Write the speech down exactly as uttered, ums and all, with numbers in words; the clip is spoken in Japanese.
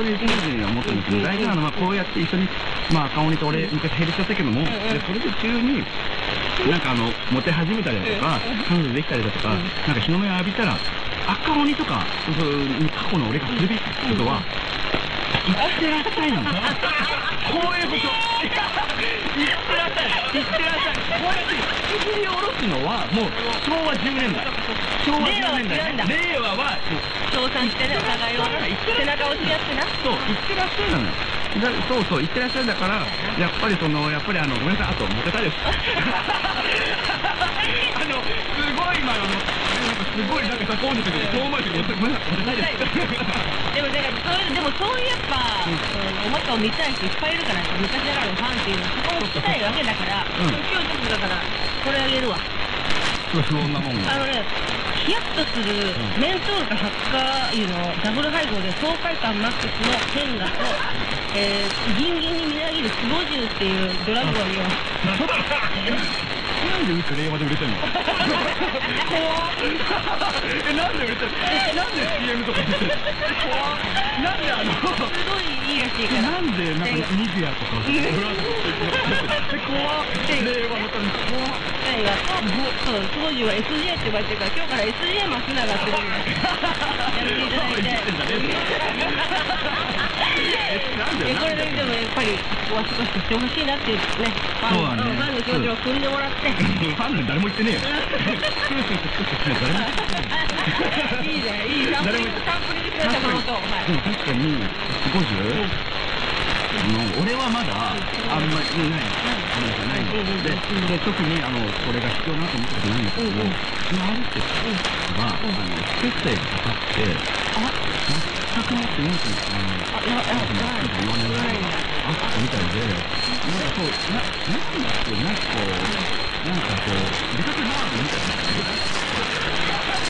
当に一文字には思ってるんですけど、大事なのはこうやって一緒に、まあ赤鬼と俺昔ヘリしちゃったけども、でそれで中になんかあのモテ始めたりだとか彼女できたりだとか、なんか日の目を浴びたら赤鬼とかそうそう過去の俺がするべきことは言ってらっしゃいなの。こういうこと。言ってらっしゃい。言ってらっしゃい。こうやって引きずり下ろすのはもう昭和じゅうねんだい。昭和じゅうねんだい。令和は称賛してね、お互いを背中を押し合ってな。 そう、言ってらっしゃいなのよ。だそうそう、言ってらっしゃいだから、やっぱりその、やっぱりあの、ごめんなさい、あと、モテたいです。あの、すごい今、あの、なんかすごい、なんかさ、こうですけど、遠回しにモテ、ごめんなさい、モテたいです。 でも、だから、それ、でもそういうやっぱ、おもちゃを見たい人いっぱいいるから、昔ながらのファンっていうのは、そこも聞きたいわけだから、今日ちょっとだから、これあげるわ。 そんなもんあのね、ヒヤッとするメントールとハッカー油のダブル配合で爽快感マックスの変画と、えー、ギンギンにみなぎるスゴジュウっていうドラッグを見よう。 なんでうち令和で売れてんの？怖っ。え、なんで売れてんの？え、なんで シーエム とか出てるの？怖っ。なんであの、 すごいいいらしいから。 なんでなんかニビアとかブランドって怖っ。令和のために怖っ。 映画と、そう、スゴジュウは エスジェー って呼ばれてるから、今日から エスジェー 松永ってことでやめていただいて。これででもやっぱり、ここは少ししてほしいなっていうね、ファンの気持ちを汲んでもらって。 ファンで誰も言ってねえよ。 いいね、いいサンプリング、サンプリングしてたものと。 でも確かに、スゴジュウ俺はまだ、あんまりない。あんまりない。で、で、特に、あの、これが必要なと思ったことないんですけど、そのあるってが、あの、不摂生がかかって、あ、全くもってよんきに知らない。あ、いや、いや、言わない。あったみたいで、なんかそう、な、なんだっけ、なんかこう、なんかこう、出かけ回るみたいな。